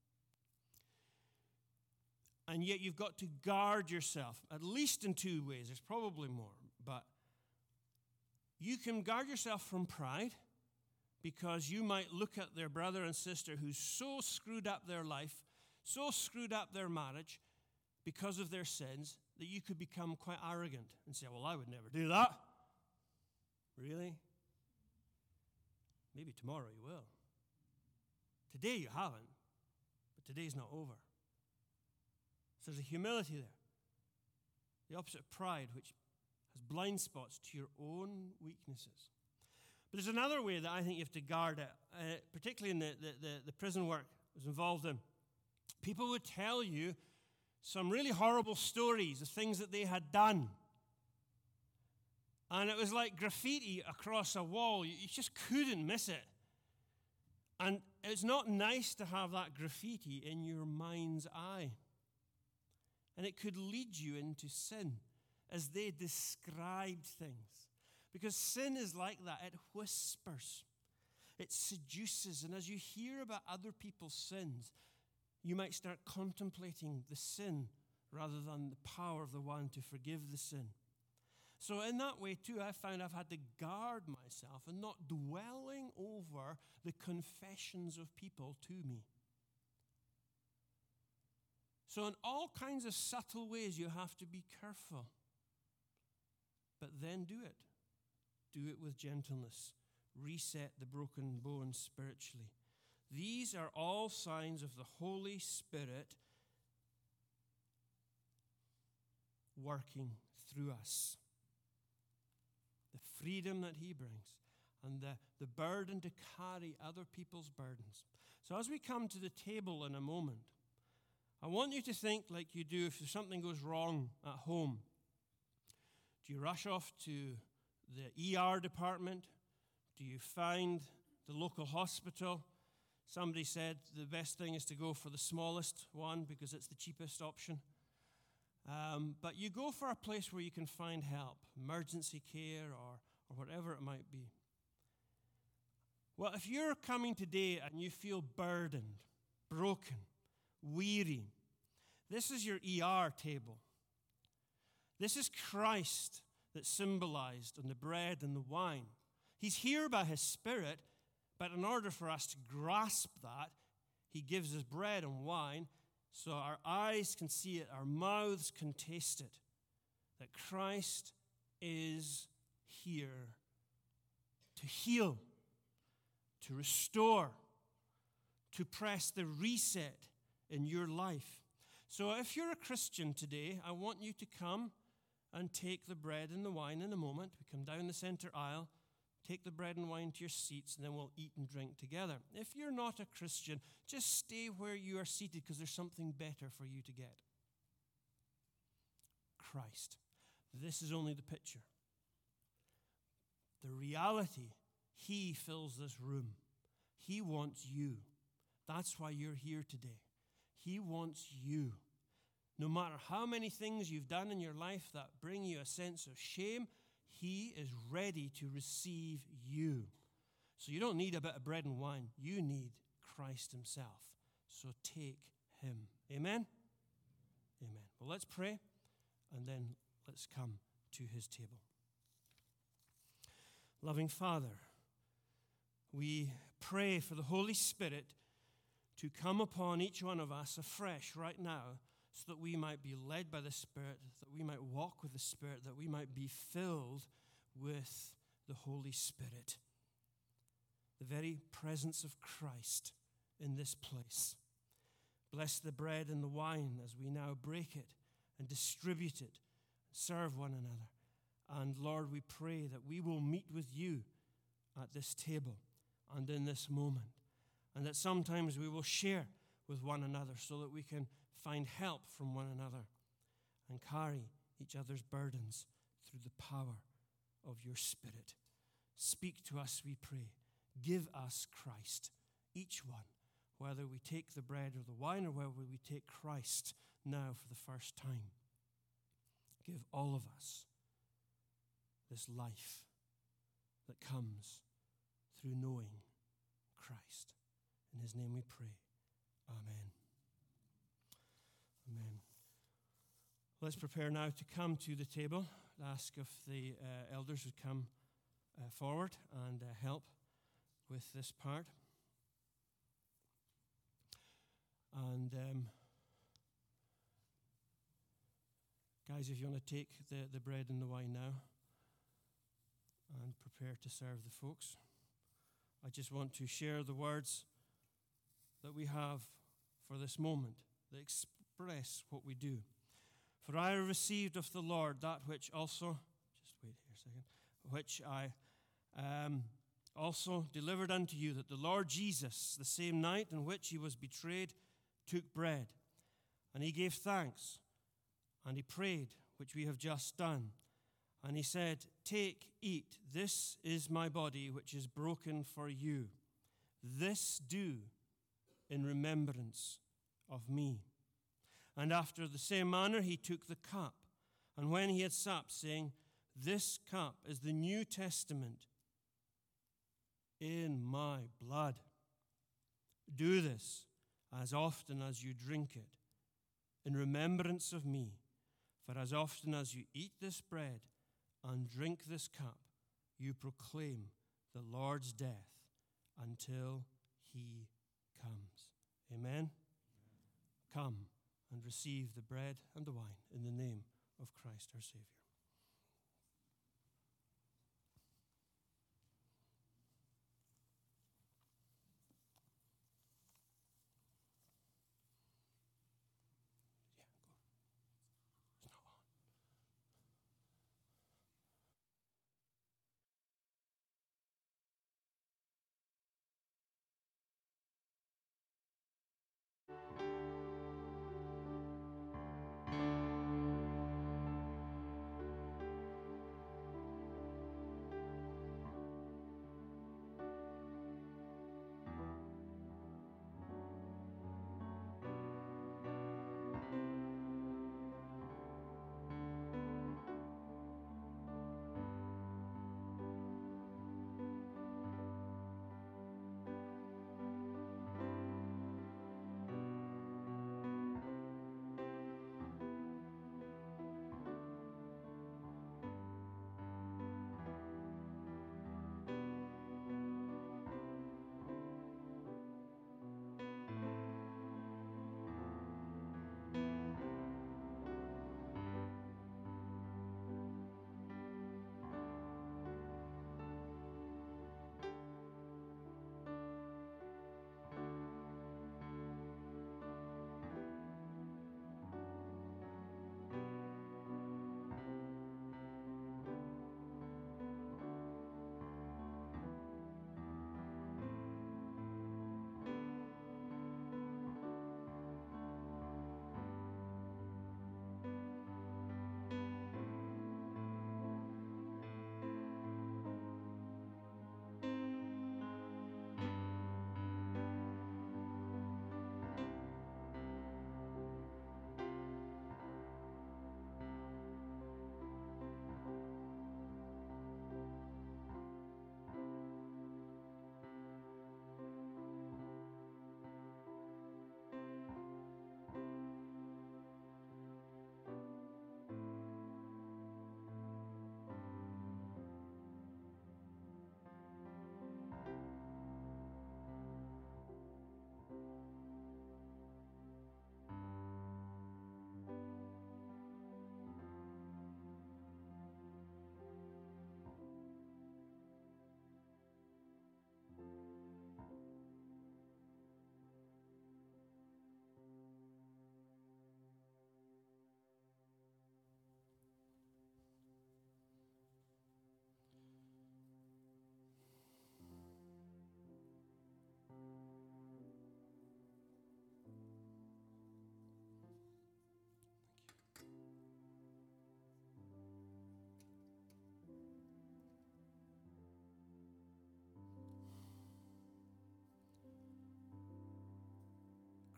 D: And yet you've got to guard yourself, at least in two ways. There's probably more. But you can guard yourself from pride, because you might look at their brother and sister who's so screwed up their life, so screwed up their marriage because of their sins, that you could become quite arrogant and say, well, I would never do that. Really? Maybe tomorrow you will. Today you haven't, but today's not over. So there's a humility there. The opposite of pride, which has blind spots to your own weaknesses. But there's another way that I think you have to guard it, uh, particularly in the, the, the, the prison work I was involved in. People would tell you some really horrible stories of things that they had done. And it was like graffiti across a wall. You, you just couldn't miss it. And it's not nice to have that graffiti in your mind's eye. And it could lead you into sin as they described things. Because sin is like that. It whispers. It seduces. And as you hear about other people's sins, you might start contemplating the sin rather than the power of the one to forgive the sin. So in that way, too, I found I've had to guard myself and not dwelling over the confessions of people to me. So in all kinds of subtle ways, you have to be careful. But then do it. Do it with gentleness. Reset the broken bones spiritually. These are all signs of the Holy Spirit working through us. The freedom that he brings and the, the burden to carry other people's burdens. So as we come to the table in a moment, I want you to think like you do if something goes wrong at home. Do you rush off to the E R department? Do you find the local hospital? Somebody said the best thing is to go for the smallest one because it's the cheapest option. Um, but you go for a place where you can find help, emergency care or, or whatever it might be. Well, if you're coming today and you feel burdened, broken, weary, this is your E R table. This is Christ that's symbolized in the bread and the wine. He's here by his Spirit, but in order for us to grasp that, he gives us bread and wine so our eyes can see it, our mouths can taste it, that Christ is here to heal, to restore, to press the reset in your life. So if you're a Christian today, I want you to come and take the bread and the wine in a moment. We come down the center aisle, take the bread and wine to your seats, and then we'll eat and drink together. If you're not a Christian, just stay where you are seated because there's something better for you to get. Christ. This is only the picture. The reality, he fills this room. He wants you. That's why you're here today. He wants you. No matter how many things you've done in your life that bring you a sense of shame, he is ready to receive you. So you don't need a bit of bread and wine. You need Christ himself. So take him. Amen? Amen. Well, let's pray, and then let's come to his table. Loving Father, we pray for the Holy Spirit to come upon each one of us afresh right now, so that we might be led by the Spirit, that we might walk with the Spirit, that we might be filled with the Holy Spirit. The very presence of Christ in this place. Bless the bread and the wine as we now break it and distribute it, serve one another. And Lord, we pray that we will meet with you at this table and in this moment, and that sometimes we will share with one another so that we can find help from one another and carry each other's burdens through the power of your Spirit. Speak to us, we pray. Give us Christ, each one, whether we take the bread or the wine or whether we take Christ now for the first time. Give all of us this life that comes through knowing Christ. In his name we pray. Amen. Amen. Let's prepare now to come to the table. I'll ask if the uh, elders would come uh, forward and uh, help with this part. And um, guys, if you want to take the, the bread and the wine now and prepare to serve the folks, I just want to share the words that we have for this moment that express what we do. For I have received of the Lord that which also, just wait here a second, which I um, also delivered unto you, that the Lord Jesus, the same night in which he was betrayed, took bread, and he gave thanks, and he prayed, which we have just done. And he said, take, eat, this is my body, which is broken for you. This do in remembrance of me. And after the same manner he took the cup, and when he had supped, saying, this cup is the New Testament in my blood. Do this as often as you drink it, in remembrance of me. For as often as you eat this bread and drink this cup, you proclaim the Lord's death until he comes. Amen? Come and receive the bread and the wine in the name of Christ our Savior. Yeah, go. It's not on.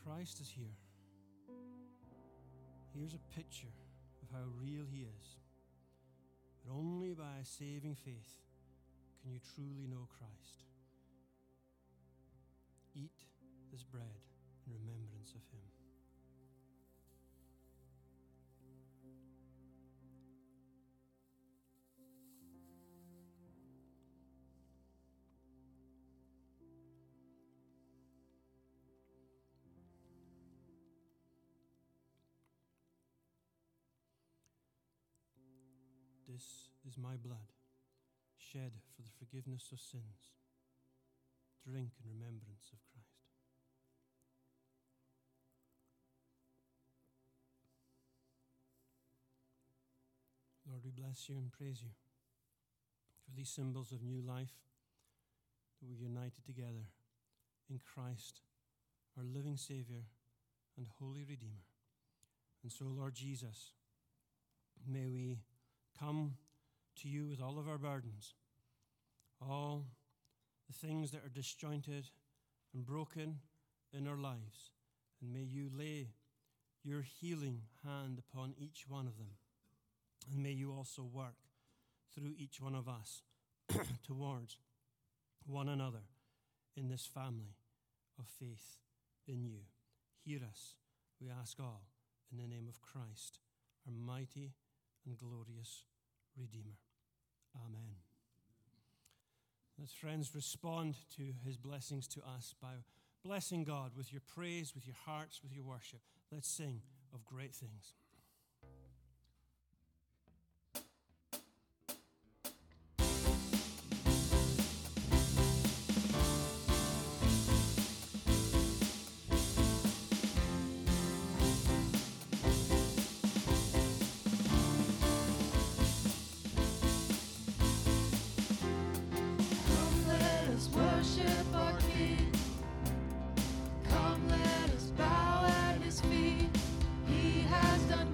D: Christ is here. Here's a picture of how real he is. But only by saving faith can you truly know Christ. Eat this bread in remembrance of him. This is my blood, shed for the forgiveness of sins. Drink in remembrance of Christ. Lord, we bless you and praise you for these symbols of new life that we're united together in Christ, our living Savior and holy Redeemer. And so, Lord Jesus, may we come to you with all of our burdens, all the things that are disjointed and broken in our lives, and may you lay your healing hand upon each one of them, and may you also work through each one of us towards one another in this family of faith in you. Hear us, we ask all, in the name of Christ, our mighty and glorious Redeemer. Amen. Let's, friends, respond to his blessings to us by blessing God with your praise, with your hearts, with your worship. Let's sing of great things.
C: Come, let us worship our King. Come, let us bow at his feet. He has done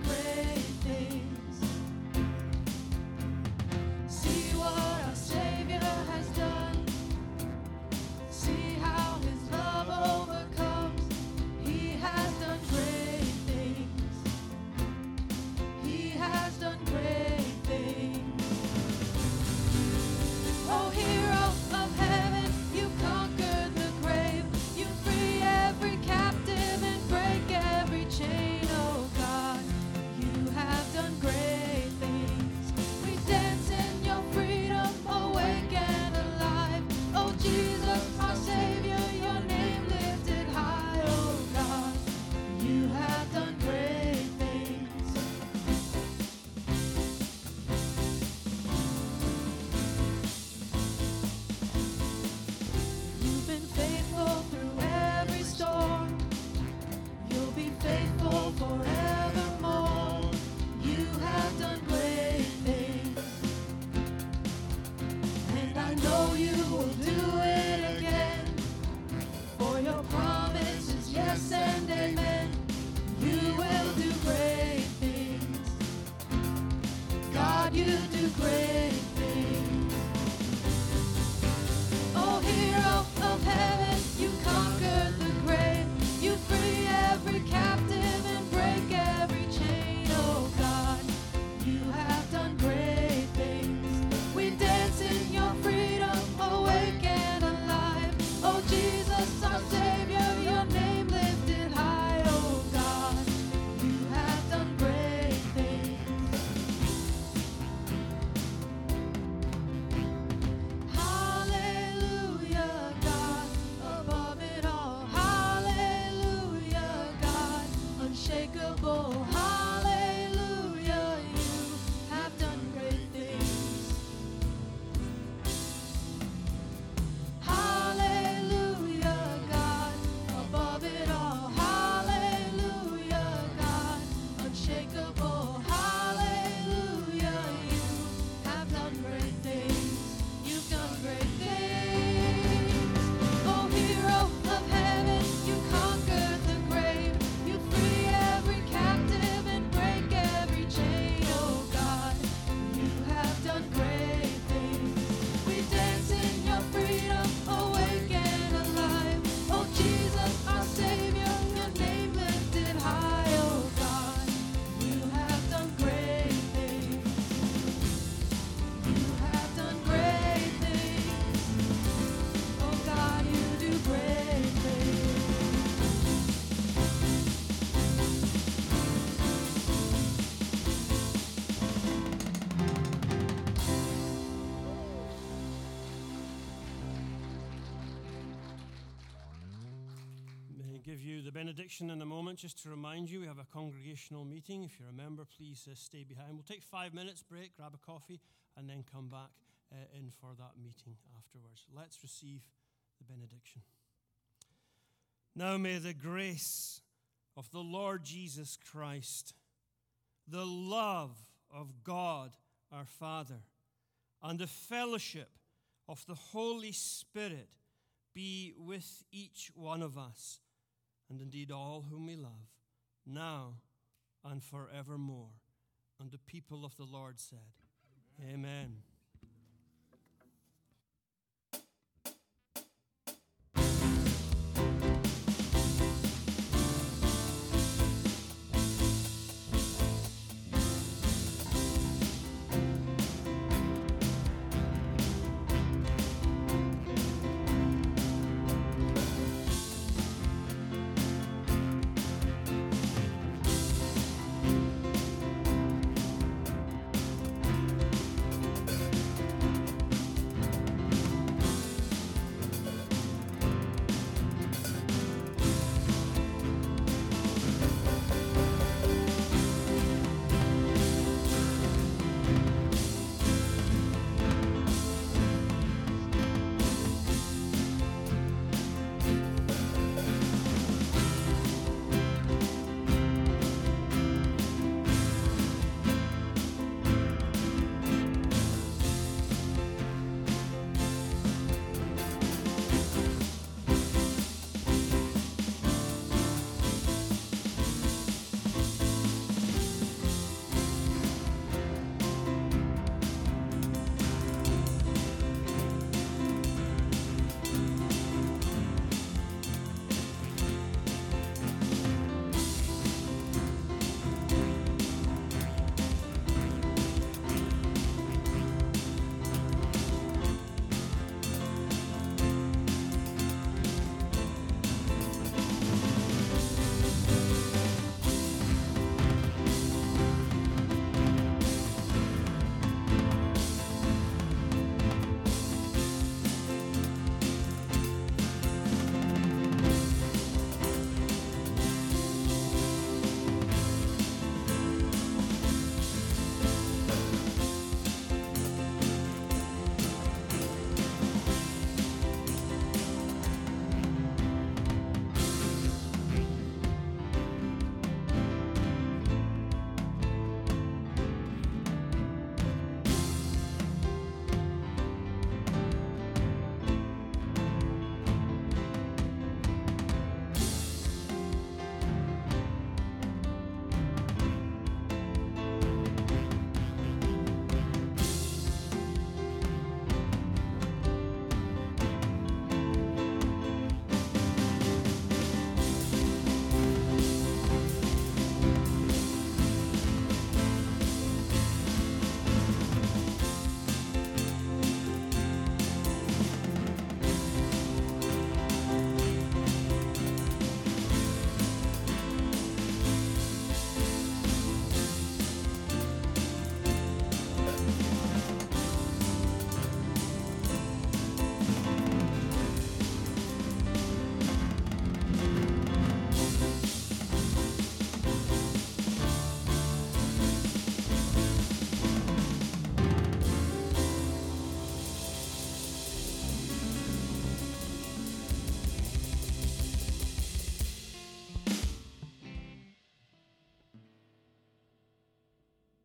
D: give you the benediction in a moment. Just to remind you, we have a congregational meeting. If you're a member, please uh, stay behind. We'll take five minutes break, grab a coffee, and then come back uh, in for that meeting afterwards. Let's receive the benediction. Now may the grace of the Lord Jesus Christ, the love of God our Father, and the fellowship of the Holy Spirit be with each one of us, and indeed all whom we love, now and forevermore. And the people of the Lord said, Amen. Amen.